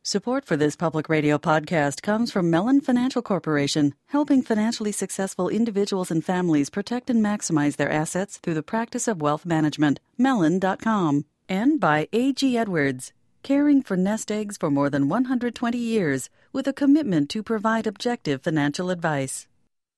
Support for this public radio podcast comes from Mellon Financial Corporation, helping financially successful individuals and families protect and maximize their assets through the practice of wealth management. Mellon.com. And by A.G. Edwards, caring for nest eggs for more than 120 years with a commitment to provide objective financial advice.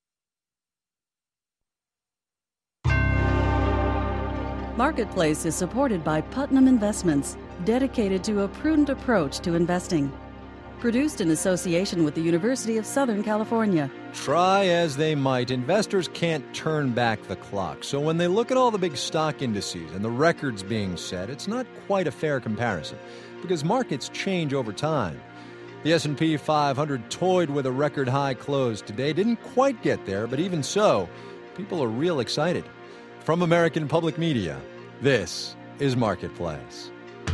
Marketplace is supported by Putnam Investments, dedicated to a prudent approach to investing. Produced in association with the University of Southern California. Try as they might, investors can't turn back the clock. So when they look at all the big stock indices and the records being set, it's not quite a fair comparison, because markets change over time. The S&P 500 toyed with a record high close today. Didn't quite get there, but even so, people are real excited. From American Public Media, this is Marketplace.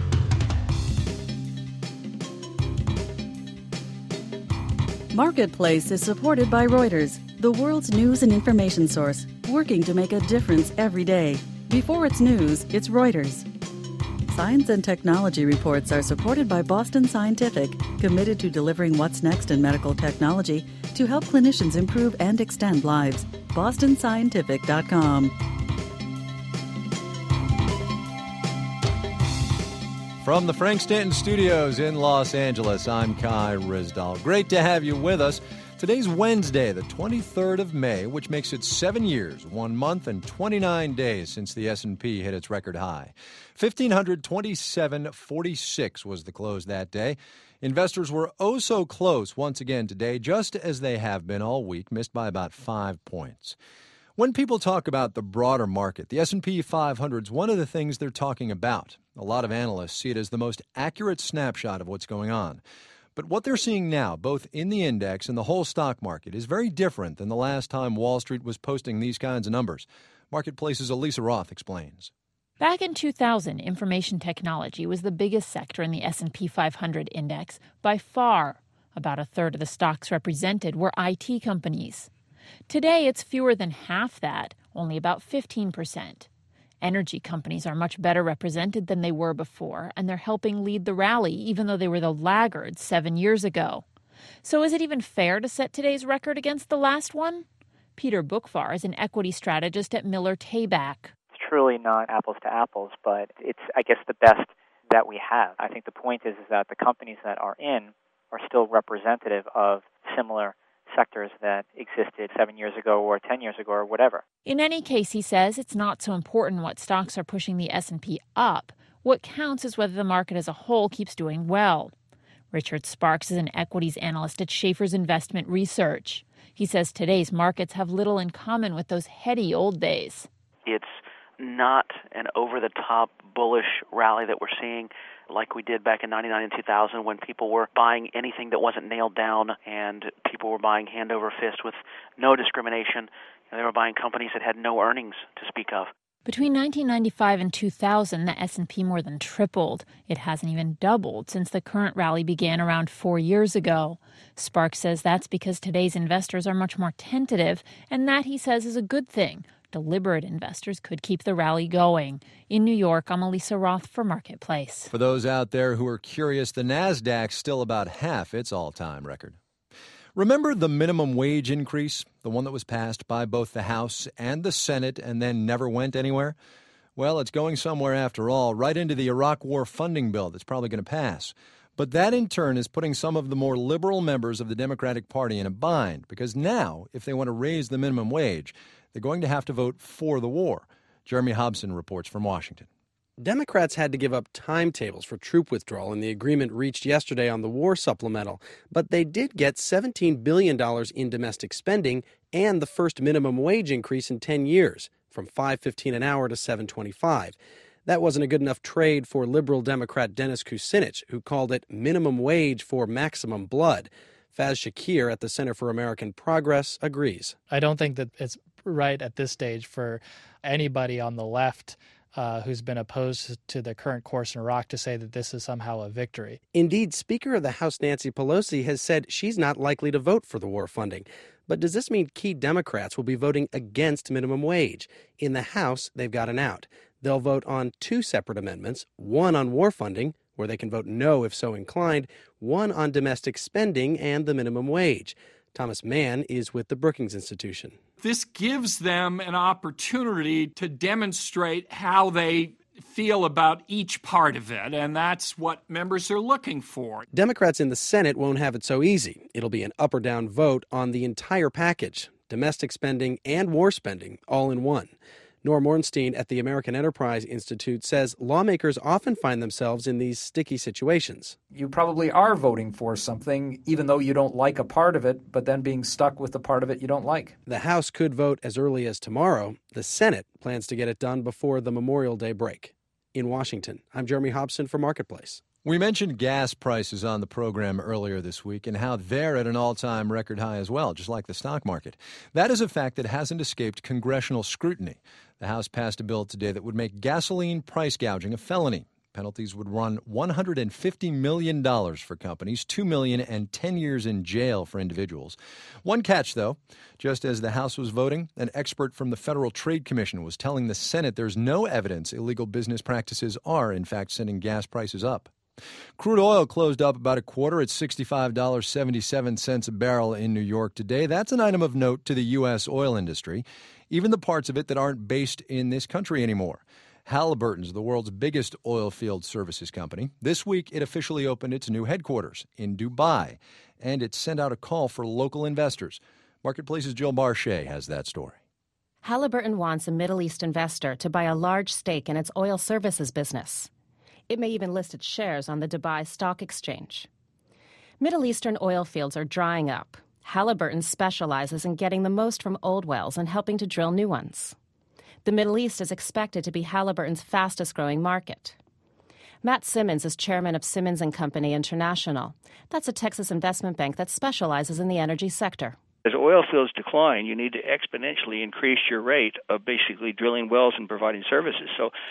Marketplace is supported by Reuters, the world's news and information source, working to make a difference every day. Before it's news, it's Reuters. Science and technology reports are supported by Boston Scientific, committed to delivering what's next in medical technology to help clinicians improve and extend lives. BostonScientific.com. From the Frank Stanton Studios in Los Angeles, I'm Kai Ryssdal. Great to have you with us. Today's Wednesday, the 23rd of May, which makes it 7 years, 1 month, and 29 days since the S&P hit its record high. 1,527.46 was the close that day. Investors were oh so close once again today, just as they have been all week, missed by about 5 points. When people talk about the broader market, the S&P 500 is one of the things they're talking about. A lot of analysts see it as the most accurate snapshot of what's going on. But what they're seeing now, both in the index and the whole stock market, is very different than the last time Wall Street was posting these kinds of numbers. Marketplace's Elisa Roth explains. Back in 2000, information technology was the biggest sector in the S&P 500 index by far. About a third of the stocks represented were IT companies. Today, it's fewer than half that, only about 15%. Energy companies are much better represented than they were before, and they're helping lead the rally, even though they were the laggards 7 years ago. So is it even fair to set today's record against the last one? Peter Boockvar is an equity strategist at Miller Tabak. It's truly not apples to apples, but it's, I guess, the best that we have. I think the point is that the companies that are in are still representative of similar sectors that existed 7 years ago or 10 years ago or whatever. In any case, he says, it's not so important what stocks are pushing the S&P up. What counts is whether the market as a whole keeps doing well. Richard Sparks is an equities analyst at Schaefer's Investment Research. He says today's markets have little in common with those heady old days. It's not an over-the-top bullish rally that we're seeing like we did back in 99 and 2000 when people were buying anything that wasn't nailed down and people were buying hand over fist with no discrimination. They were buying companies that had no earnings to speak of. Between 1995 and 2000, the S&P more than tripled. It hasn't even doubled since the current rally began around 4 years ago. Sparks says that's because today's investors are much more tentative, and that, he says, is a good thing. Deliberate investors could keep the rally going. In New York, I'm Elisa Roth for Marketplace. For those out there who are curious, the NASDAQ's still about half its all-time record. Remember the minimum wage increase, the one that was passed by both the House and the Senate and then never went anywhere? Well, it's going somewhere after all, right into the Iraq War funding bill that's probably going to pass. But that, in turn, is putting some of the more liberal members of the Democratic Party in a bind, because now, if they want to raise the minimum wage, they're going to have to vote for the war. Jeremy Hobson reports from Washington. Democrats had to give up timetables for troop withdrawal in the agreement reached yesterday on the war supplemental, but they did get $17 billion in domestic spending and the first minimum wage increase in 10 years, from $5.15 an hour to $7.25. That wasn't a good enough trade for liberal Democrat Dennis Kucinich, who called it minimum wage for maximum blood. Faz Shakir at the Center for American Progress agrees. I don't think that it's right at this stage for anybody on the left who's been opposed to the current course in Iraq to say that this is somehow a victory. Indeed, Speaker of the House Nancy Pelosi has said she's not likely to vote for the war funding. But does this mean key Democrats will be voting against minimum wage? In the House, they've got an out. They'll vote on two separate amendments, one on war funding, where they can vote no if so inclined, one on domestic spending and the minimum wage. Thomas Mann is with the Brookings Institution. This gives them an opportunity to demonstrate how they feel about each part of it, and that's what members are looking for. Democrats in the Senate won't have it so easy. It'll be an up or down vote on the entire package, domestic spending and war spending, all in one. Norm Ornstein at the American Enterprise Institute says lawmakers often find themselves in these sticky situations. You probably are voting for something, even though you don't like a part of it, but then being stuck with the part of it you don't like. The House could vote as early as tomorrow. The Senate plans to get it done before the Memorial Day break. In Washington, I'm Jeremy Hobson for Marketplace. We mentioned gas prices on the program earlier this week and how they're at an all-time record high as well, just like the stock market. That is a fact that hasn't escaped congressional scrutiny. The House passed a bill today that would make gasoline price gouging a felony. Penalties would run $150 million for companies, $2 million, and 10 years in jail for individuals. One catch, though. Just as the House was voting, an expert from the Federal Trade Commission was telling the Senate there's no evidence illegal business practices are, in fact, sending gas prices up. Crude oil closed up about a quarter at $65.77 a barrel in New York today. That's an item of note to the U.S. oil industry, even the parts of it that aren't based in this country anymore. Halliburton's the world's biggest oil field services company. This week, it officially opened its new headquarters in Dubai, and it sent out a call for local investors. Marketplace's Jill Barchet has that story. Halliburton wants a Middle East investor to buy a large stake in its oil services business. It may even list its shares on the Dubai Stock Exchange. Middle Eastern oil fields are drying up. Halliburton specializes in getting the most from old wells and helping to drill new ones. The Middle East is expected to be Halliburton's fastest-growing market. Matt Simmons is chairman of Simmons & Company International. That's a Texas investment bank that specializes in the energy sector. As oil fields decline, you need to exponentially increase your rate of basically drilling wells and providing services.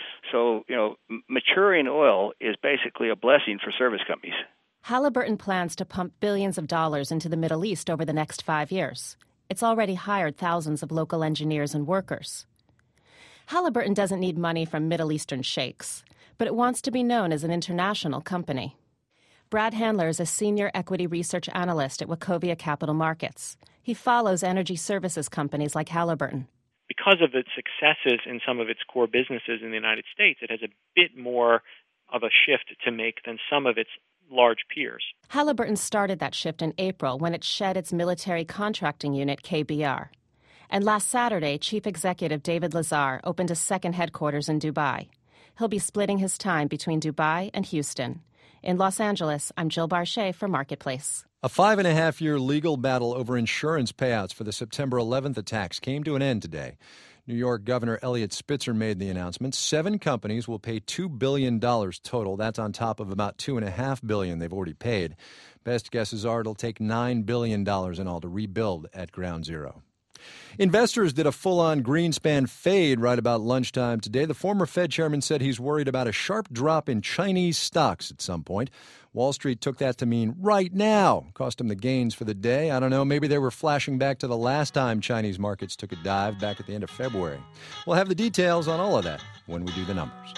So maturing oil is basically a blessing for service companies. Halliburton plans to pump billions of dollars into the Middle East over the next 5 years. It's already hired thousands of local engineers and workers. Halliburton doesn't need money from Middle Eastern sheikhs, but it wants to be known as an international company. Brad Handler is a senior equity research analyst at Wachovia Capital Markets. He follows energy services companies like Halliburton. Because of its successes in some of its core businesses in the United States, it has a bit more of a shift to make than some of its large peers. Halliburton started that shift in April when it shed its military contracting unit, KBR. And last Saturday, Chief Executive David Lazar opened a second headquarters in Dubai. He'll be splitting his time between Dubai and Houston. In Los Angeles, I'm Jill Barchet for Marketplace. A 5.5-year legal battle over insurance payouts for the September 11th attacks came to an end today. New York Governor Eliot Spitzer made the announcement. 7 companies will pay $2 billion total. That's on top of about $2.5 billion they've already paid. Best guesses are it'll take $9 billion in all to rebuild at ground zero. Investors did a full-on Greenspan fade right about lunchtime today. The former Fed chairman said he's worried about a sharp drop in Chinese stocks at some point. Wall Street took that to mean right now. Cost him the gains for the day. I don't know, maybe they were flashing back to the last time Chinese markets took a dive back at the end of February. We'll have the details on all of that when we do the numbers.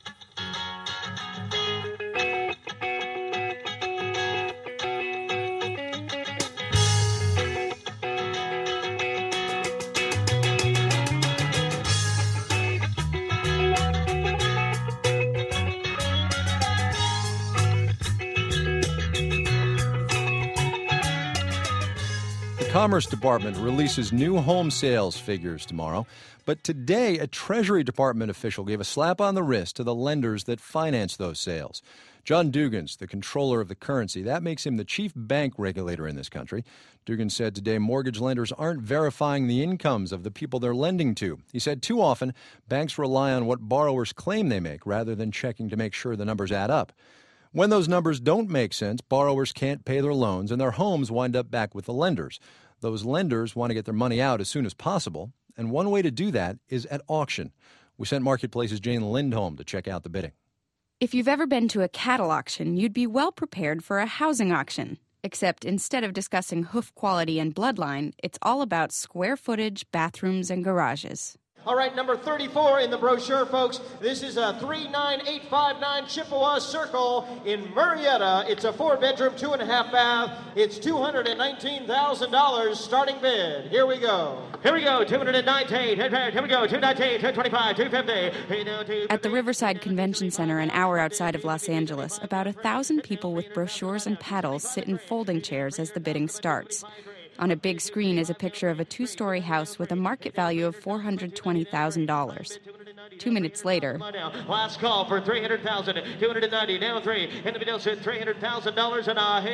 The Commerce Department releases new home sales figures tomorrow. But today, a Treasury Department official gave a slap on the wrist to the lenders that finance those sales. John Dugans, the controller of the currency, that makes him the chief bank regulator in this country. Dugans said today mortgage lenders aren't verifying the incomes of the people they're lending to. He said too often, banks rely on what borrowers claim they make rather than checking to make sure the numbers add up. When those numbers don't make sense, borrowers can't pay their loans and their homes wind up back with the lenders. Those lenders want to get their money out as soon as possible, and one way to do that is at auction. We sent Marketplace's Jane Lindholm to check out the bidding. If you've ever been to a cattle auction, you'd be well prepared for a housing auction. Except instead of discussing hoof quality and bloodline, it's all about square footage, bathrooms, and garages. All right, number 34 in the brochure, folks. This is a 39859 Chippewa Circle in Murrieta. It's a 4-bedroom, 2.5 bath. It's $219,000 starting bid. Here we go. Here we go, 219. Here we go, 219, 225, 250. At the Riverside Convention Center, an hour outside of Los Angeles, about 1,000 people with brochures and paddles sit in folding chairs as the bidding starts. On a big screen is a picture of a 2-story house with a market value of $420,000. 2 minutes later, last call for $300,000, 290, now 3. In the middle, $300,000, and I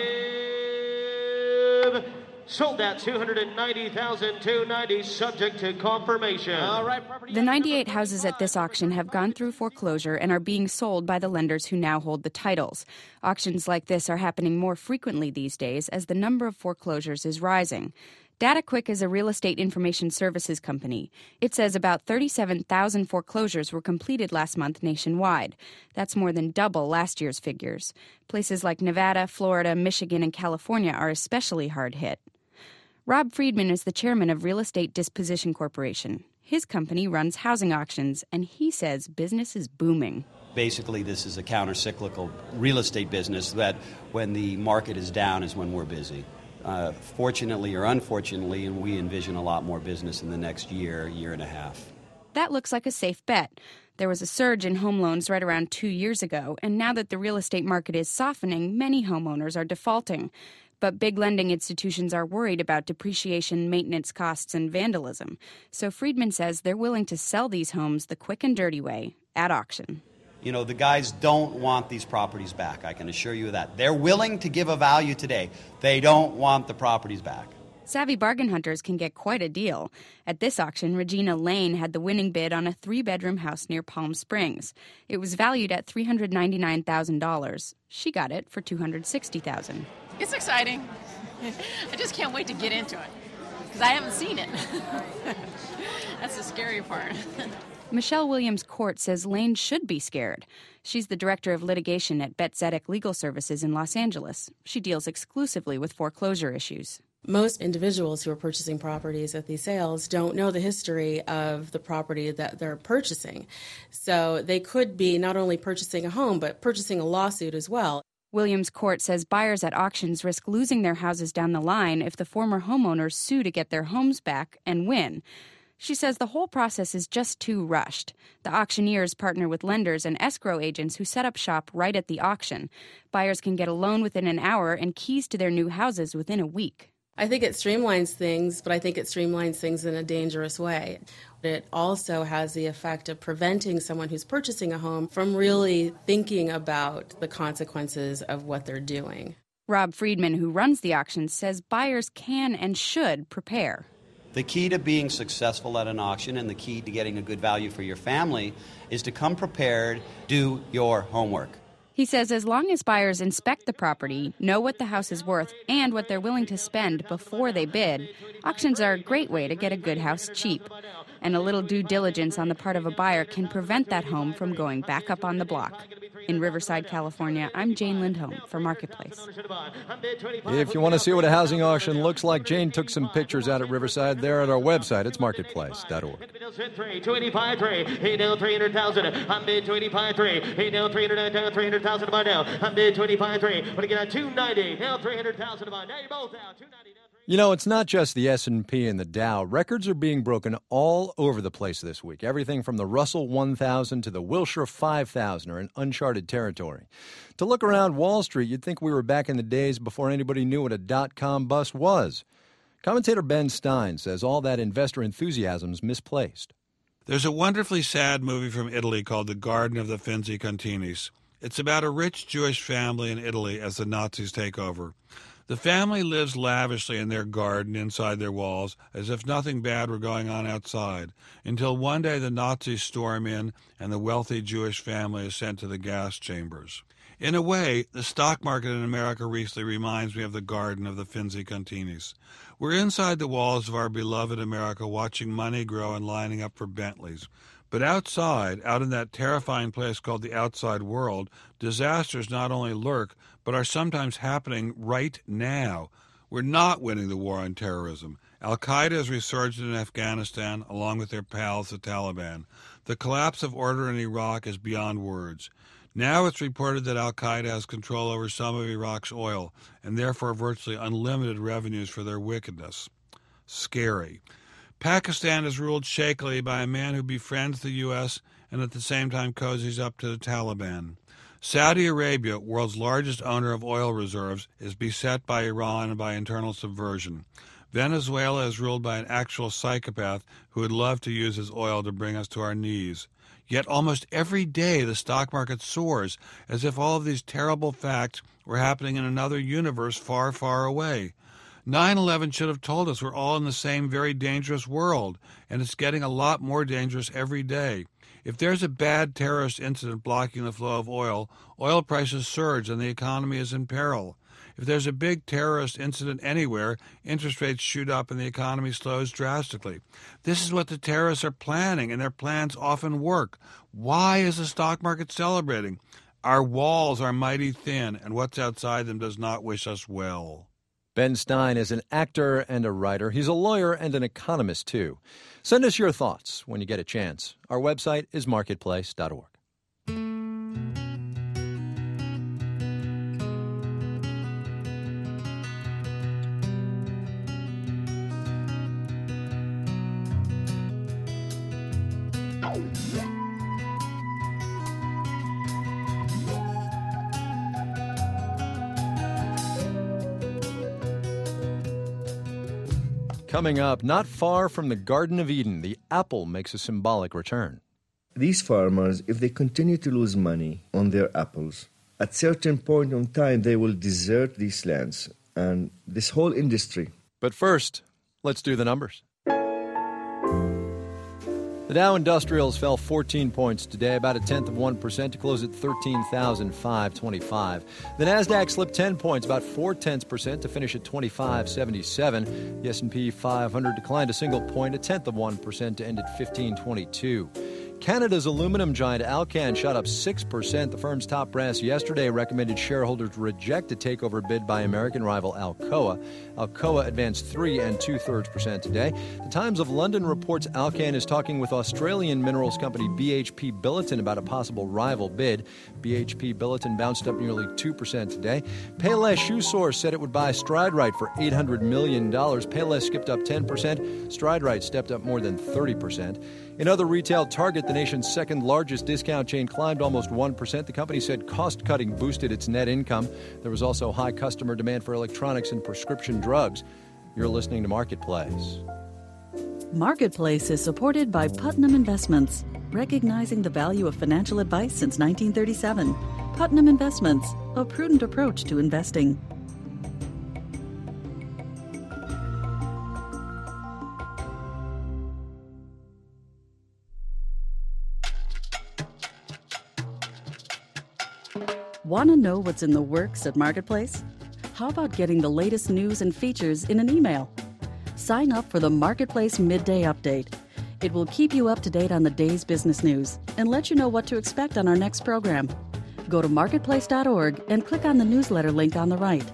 have sold that $290,290, subject to confirmation. All right, the 98 houses at this auction have gone through foreclosure and are being sold by the lenders who now hold the titles. Auctions like this are happening more frequently these days as the number of foreclosures is rising. DataQuick is a real estate information services company. It says about 37,000 foreclosures were completed last month nationwide. That's more than double last year's figures. Places like Nevada, Florida, Michigan, and California are especially hard hit. Rob Friedman is the chairman of Real Estate Disposition Corporation. His company runs housing auctions, and he says business is booming. Basically, this is a counter-cyclical real estate business that when the market is down is when we're busy. Fortunately or unfortunately, and we envision a lot more business in the next year and a half. That looks like a safe bet. There was a surge in home loans right around 2 years ago, and now that the real estate market is softening, many homeowners are defaulting. But big lending institutions are worried about depreciation, maintenance costs, and vandalism. So Friedman says they're willing to sell these homes the quick and dirty way, at auction. You know, the guys don't want these properties back, I can assure you of that. They're willing to give a value today. They don't want the properties back. Savvy bargain hunters can get quite a deal. At this auction, Regina Lane had the winning bid on a 3-bedroom house near Palm Springs. It was valued at $399,000. She got it for $260,000. It's exciting. I just can't wait to get into it because I haven't seen it. That's the scary part. Michelle Williams-Court says Lane should be scared. She's the director of litigation at Betzedek Legal Services in Los Angeles. She deals exclusively with foreclosure issues. Most individuals who are purchasing properties at these sales don't know the history of the property that they're purchasing. So they could be not only purchasing a home, but purchasing a lawsuit as well. Williams-Court says buyers at auctions risk losing their houses down the line if the former homeowners sue to get their homes back and win. She says the whole process is just too rushed. The auctioneers partner with lenders and escrow agents who set up shop right at the auction. Buyers can get a loan within an hour and keys to their new houses within a week. I think it streamlines things, but I think it streamlines things in a dangerous way. It also has the effect of preventing someone who's purchasing a home from really thinking about the consequences of what they're doing. Rob Friedman, who runs the auctions, says buyers can and should prepare. The key to being successful at an auction and the key to getting a good value for your family is to come prepared, do your homework. He says as long as buyers inspect the property, know what the house is worth, and what they're willing to spend before they bid, auctions are a great way to get a good house cheap. And a little due diligence on the part of a buyer can prevent that home from going back up on the block. In Riverside, California, I'm Jane Lindholm for Marketplace. If you want to see what a housing auction looks like, Jane took some pictures out at Riverside. They're at our website. It's marketplace.org. 285.3. Hey, now 300,000. I'm bid 285.3. Hey, now 300,000 by now. I'm bid 285.3. Want to get out 290. Now 300,000 by now. You're both out. 290. You know, it's not just the S&P and the Dow. Records are being broken all over the place this week. Everything from the Russell 1000 to the Wilshire 5000 are in uncharted territory. To look around Wall Street, you'd think we were back in the days before anybody knew what a dot-com bust was. Commentator Ben Stein says all that investor enthusiasm's misplaced. There's a wonderfully sad movie from Italy called The Garden of the Finzi-Continis. It's about a rich Jewish family in Italy as the Nazis take over. The family lives lavishly in their garden inside their walls, as if nothing bad were going on outside, until one day the Nazis storm in and the wealthy Jewish family is sent to the gas chambers. In a way, the stock market in America recently reminds me of the Garden of the Finzi-Continis. We're inside the walls of our beloved America watching money grow and lining up for Bentleys. But outside, out in that terrifying place called the outside world, disasters not only lurk, but are sometimes happening right now. We're not winning the war on terrorism, Al-Qaeda has resurged in Afghanistan along with their pals, the Taliban. The collapse of order in Iraq is beyond words. Now it's reported that Al-Qaeda has control over some of Iraq's oil and therefore virtually unlimited revenues for their wickedness. Scary. Pakistan is ruled shakily by a man who befriends the U.S. and at the same time cozies up to the Taliban. Saudi Arabia, world's largest owner of oil reserves, is beset by Iran and by internal subversion. Venezuela is ruled by an actual psychopath who would love to use his oil to bring us to our knees. Yet almost every day the stock market soars, as if all of these terrible facts were happening in another universe far, far away. 9/11 should have told us we're all in the same very dangerous world, and it's getting a lot more dangerous every day. If there's a bad terrorist incident blocking the flow of oil prices surge and the economy is in peril. If there's a big terrorist incident anywhere, interest rates shoot up and the economy slows drastically. This is what the terrorists are planning, and their plans often work. Why is the stock market celebrating? Our walls are mighty thin, and what's outside them does not wish us well. Ben Stein is an actor and a writer. He's a lawyer and an economist, too. Send us your thoughts when you get a chance. Our website is marketplace.org. Coming up, not far from the Garden of Eden, the apple makes a symbolic return. These farmers, if they continue to lose money on their apples, at certain point in time they will desert these lands and this whole industry. But first, let's do the numbers. The Dow Industrials fell 14 points today, about 0.1% to close at 13,525. The Nasdaq slipped 10 points, about 0.4% to finish at 2577. The S&P 500 declined a single point, 0.1% to end at 1522. Canada's aluminum giant Alcan shot up 6%. The firm's top brass yesterday recommended shareholders reject a takeover bid by American rival Alcoa. Alcoa advanced 3 2/3% today. The Times of London reports Alcan is talking with Australian minerals company BHP Billiton about a possible rival bid. BHP Billiton bounced up nearly 2% today. Payless Shoe Source said it would buy StrideRite for $800 million. Payless skipped up 10%. StrideRite stepped up more than 30%. In other retail, Target, the nation's second-largest discount chain, climbed almost 1%. The company said cost-cutting boosted its net income. There was also high customer demand for electronics and prescription drugs. You're listening to Marketplace. Marketplace is supported by Putnam Investments, recognizing the value of financial advice since 1937. Putnam Investments, a prudent approach to investing. Want to know what's in the works at Marketplace? How about getting the latest news and features in an email? Sign up for the Marketplace Midday Update. It will keep you up to date on the day's business news and let you know what to expect on our next program. Go to marketplace.org and click on the newsletter link on the right.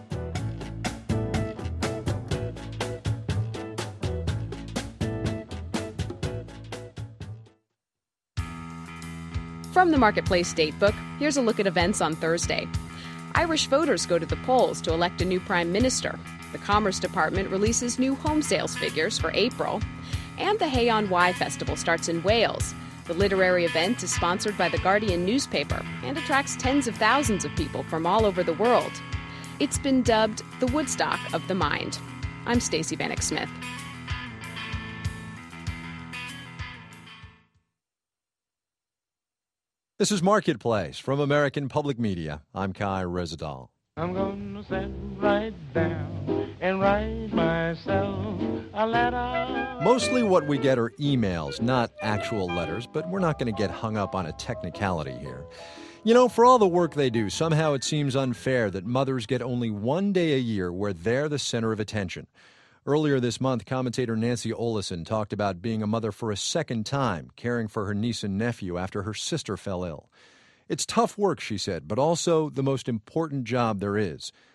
From the Marketplace Datebook, here's a look at events on Thursday. Irish voters go to the polls to elect a new Prime Minister. The Commerce Department releases new home sales figures for April. And the Hay on Wye Festival starts in Wales. The literary event is sponsored by The Guardian newspaper and attracts tens of thousands of people from all over the world. It's been dubbed the Woodstock of the Mind. I'm Stacey Vanek Smith. This is Marketplace from American Public Media. I'm Kai Rezadal. I'm gonna sit right down and write myself a letter. Mostly what we get are emails, not actual letters, but we're not going to get hung up on a technicality here. You know, for all the work they do, somehow it seems unfair that mothers get only one day a year where they're the center of attention. Earlier this month, commentator Nancy Olesen talked about being a mother for a second time, caring for her niece and nephew after her sister fell ill. It's tough work, she said, but also the most important job there is.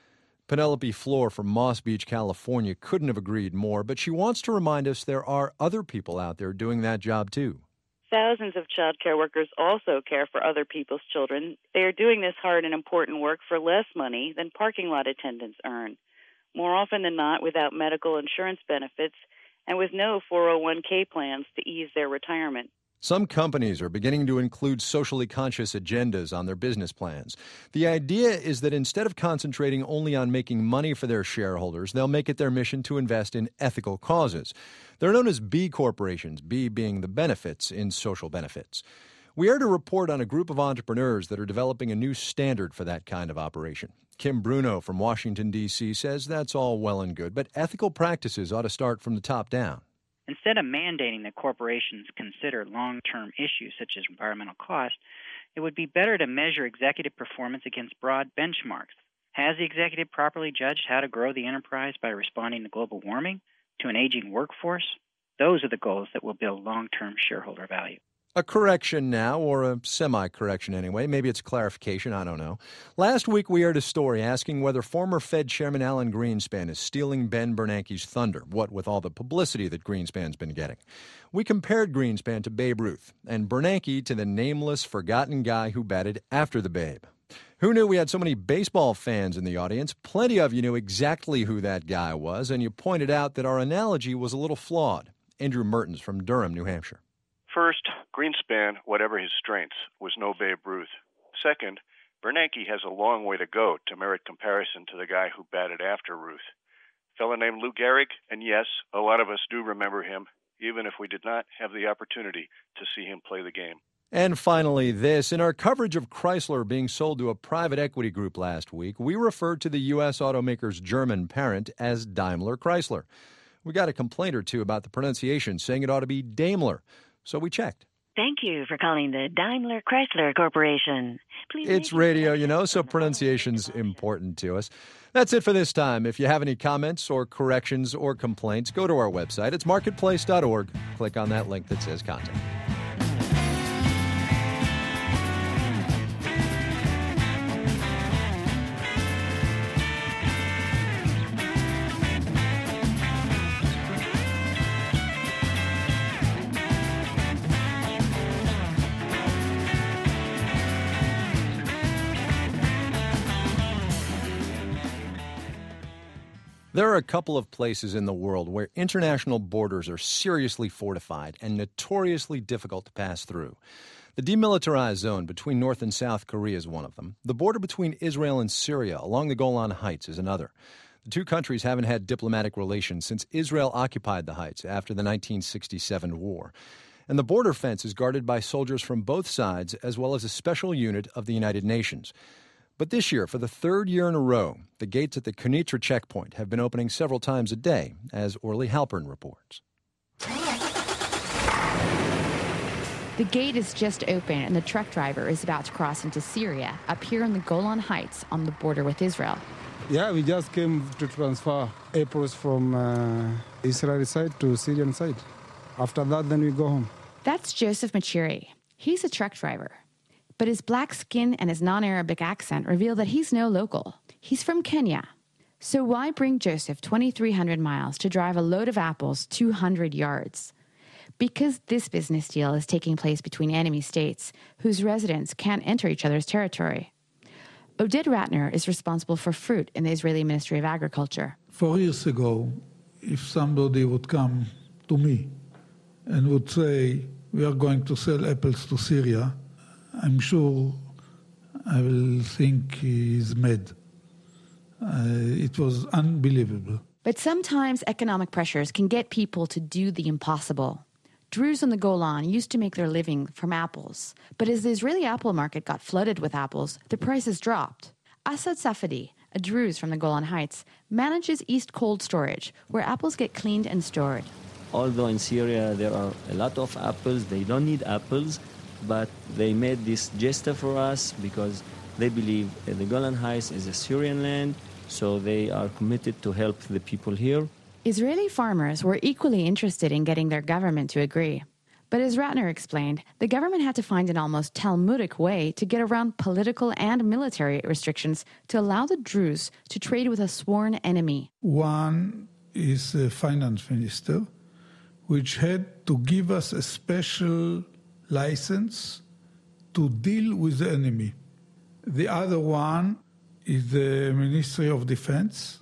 Penelope Floor from Moss Beach, California couldn't have agreed more, but she wants to remind us there are other people out there doing that job too. Thousands of child care workers also care for other people's children. They are doing this hard and important work for less money than parking lot attendants earn. More often than not, without medical insurance benefits and with no 401k plans to ease their retirement. Some companies are beginning to include socially conscious agendas on their business plans. The idea is that instead of concentrating only on making money for their shareholders, they'll make it their mission to invest in ethical causes. They're known as B corporations, B being the benefits in social benefits. We aired a report on a group of entrepreneurs that are developing a new standard for that kind of operation. Kim Bruno from Washington, D.C. says that's all well and good, but ethical practices ought to start from the top down. Instead of mandating that corporations consider long-term issues such as environmental cost, it would be better to measure executive performance against broad benchmarks. Has the executive properly judged how to grow the enterprise by responding to global warming, to an aging workforce? Those are the goals that will build long-term shareholder value. A correction now, or a semi-correction anyway. Maybe it's clarification, I don't know. Last week we aired a story asking whether former Fed Chairman Alan Greenspan is stealing Ben Bernanke's thunder, what with all the publicity that Greenspan's been getting. We compared Greenspan to Babe Ruth, and Bernanke to the nameless, forgotten guy who batted after the Babe. Who knew we had so many baseball fans in the audience? Plenty of you knew exactly who that guy was, and you pointed out that our analogy was a little flawed. Andrew Mertens from Durham, New Hampshire. First, Greenspan, whatever his strengths, was no Babe Ruth. Second, Bernanke has a long way to go to merit comparison to the guy who batted after Ruth. A fellow named Lou Gehrig, and yes, a lot of us do remember him, even if we did not have the opportunity to see him play the game. And finally, this. In our coverage of Chrysler being sold to a private equity group last week, we referred to the U.S. automaker's German parent as Daimler Chrysler. We got a complaint or two about the pronunciation, saying it ought to be Daimler. So we checked. Thank you for calling the Daimler Chrysler Corporation. It's radio, so pronunciation's important to us. That's it for this time. If you have any comments or corrections or complaints, go to our website. It's marketplace.org. Click on that link that says Contact. There are a couple of places in the world where international borders are seriously fortified and notoriously difficult to pass through. The demilitarized zone between North and South Korea is one of them. The border between Israel and Syria along the Golan Heights is another. The two countries haven't had diplomatic relations since Israel occupied the heights after the 1967 war. And the border fence is guarded by soldiers from both sides as well as a special unit of the United Nations. But this year, for the third year in a row, the gates at the Kenitra checkpoint have been opening several times a day, as Orly Halpern reports. The gate is just open, and the truck driver is about to cross into Syria, up here in the Golan Heights on the border with Israel. Yeah, we just came to transfer apples from Israeli side to Syrian side. After that, then we go home. That's Joseph Machiri. He's a truck driver. But his black skin and his non-Arabic accent reveal that he's no local. He's from Kenya. So why bring Joseph 2,300 miles to drive a load of apples 200 yards? Because this business deal is taking place between enemy states whose residents can't enter each other's territory. Oded Ratner is responsible for fruit in the Israeli Ministry of Agriculture. 4 years ago, if somebody would come to me and would say, we are going to sell apples to Syria, I'm sure I will think he's mad. It was unbelievable. But sometimes economic pressures can get people to do the impossible. Druze on the Golan used to make their living from apples. But as the Israeli apple market got flooded with apples, the prices dropped. Asad Safadi, a Druze from the Golan Heights, manages East Cold Storage, where apples get cleaned and stored. Although in Syria there are a lot of apples, they don't need apples. But they made this gesture for us because they believe the Golan Heights is a Syrian land, so they are committed to help the people here. Israeli farmers were equally interested in getting their government to agree. But as Ratner explained, the government had to find an almost Talmudic way to get around political and military restrictions to allow the Druze to trade with a sworn enemy. One is the finance minister, which had to give us a special license to deal with the enemy. The other one is the Ministry of Defense,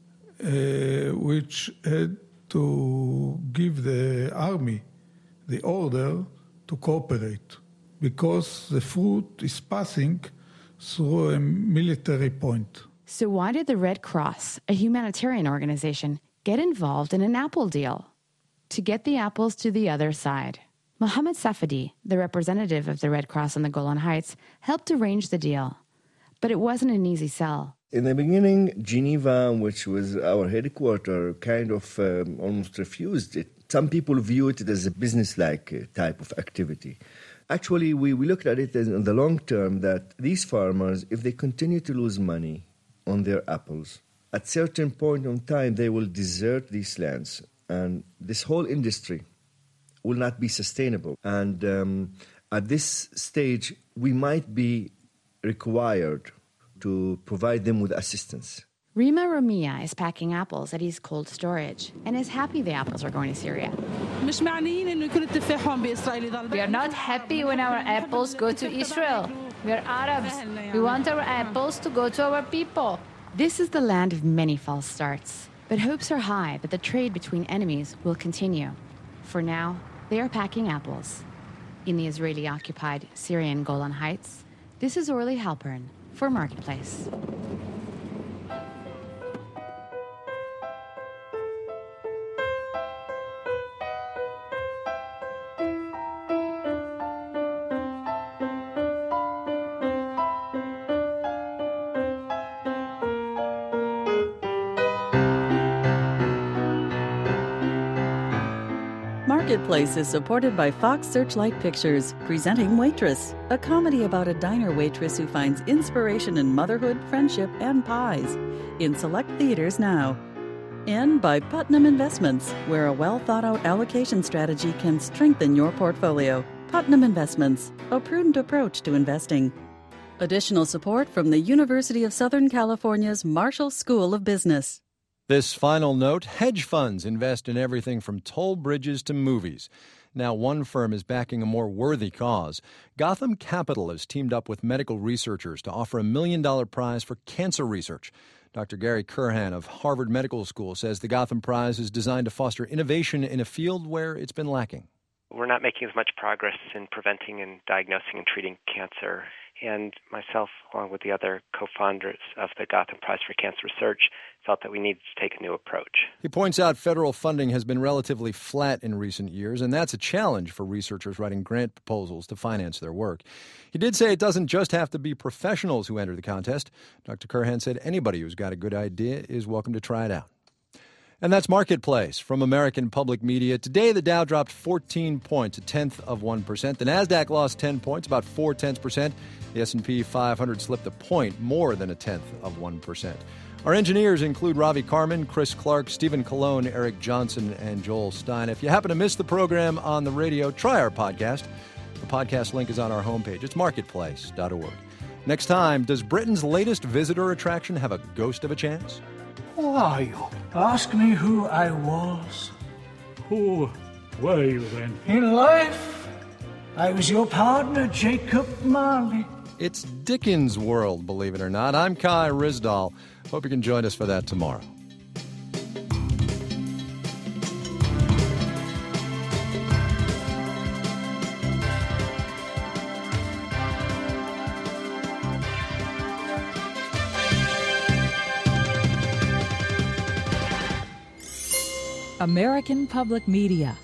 which had to give the army the order to cooperate because the fruit is passing through a military point. So why did the Red Cross, a humanitarian organization, get involved in an apple deal? To get the apples to the other side. Mohammed Safadi, the representative of the Red Cross on the Golan Heights, helped arrange the deal. But it wasn't an easy sell. In the beginning, Geneva, which was our headquarters, kind of almost refused it. Some people view it as a business-like type of activity. Actually, we looked at it as in the long term that these farmers, if they continue to lose money on their apples, at certain point in time, they will desert these lands. And this whole industry will not be sustainable. And at this stage, we might be required to provide them with assistance. Rima Romia is packing apples at East Cold Storage and is happy the apples are going to Syria. We are not happy when our apples go to Israel. We are Arabs. We want our apples to go to our people. This is the land of many false starts. But hopes are high that the trade between enemies will continue. For now, they are packing apples. In the Israeli-occupied Syrian Golan Heights, this is Orly Halpern for Marketplace. Marketplace is supported by Fox Searchlight Pictures, presenting Waitress, a comedy about a diner waitress who finds inspiration in motherhood, friendship, and pies. In select theaters now. And by Putnam Investments, where a well-thought-out allocation strategy can strengthen your portfolio. Putnam Investments, a prudent approach to investing. Additional support from the University of Southern California's Marshall School of Business. This final note, hedge funds invest in everything from toll bridges to movies. Now one firm is backing a more worthy cause. Gotham Capital has teamed up with medical researchers to offer $1 million prize for cancer research. Dr. Gary Curhan of Harvard Medical School says the Gotham Prize is designed to foster innovation in a field where it's been lacking. We're not making as much progress in preventing and diagnosing and treating cancer. And myself, along with the other co-founders of the Gotham Prize for Cancer Research, felt that we needed to take a new approach. He points out federal funding has been relatively flat in recent years, and that's a challenge for researchers writing grant proposals to finance their work. He did say it doesn't just have to be professionals who enter the contest. Dr. Curhan said anybody who's got a good idea is welcome to try it out. And that's Marketplace from American Public Media. Today, the Dow dropped 14 points, 0.1%. The Nasdaq lost 10 points, about 0.4%. The S&P 500 slipped a point, more than 0.1%. Our engineers include Ravi Carmen, Chris Clark, Stephen Colon, Eric Johnson, and Joel Stein. If you happen to miss the program on the radio, try our podcast. The podcast link is on our homepage. It's marketplace.org. Next time, does Britain's latest visitor attraction have a ghost of a chance? Who are you? Ask me who I was. Who were you then? In life, I was your partner, Jacob Marley. It's Dickens' world, believe it or not. I'm Kai Ryssdal. Hope you can join us for that tomorrow. American Public Media.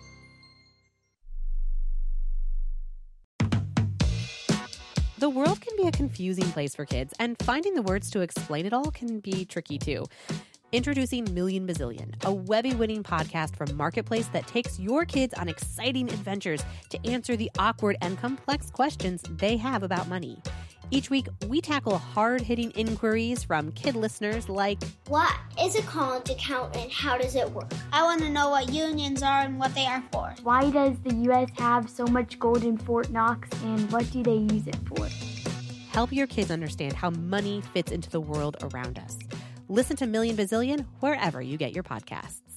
The world can be a confusing place for kids, and finding the words to explain it all can be tricky too. Introducing Million Bazillion, a Webby-winning podcast from Marketplace that takes your kids on exciting adventures to answer the awkward and complex questions they have about money. Each week, we tackle hard-hitting inquiries from kid listeners like, what is a college account and how does it work? I want to know what unions are and what they are for. Why does the U.S. have so much gold in Fort Knox and what do they use it for? Help your kids understand how money fits into the world around us. Listen to Million Bazillion wherever you get your podcasts.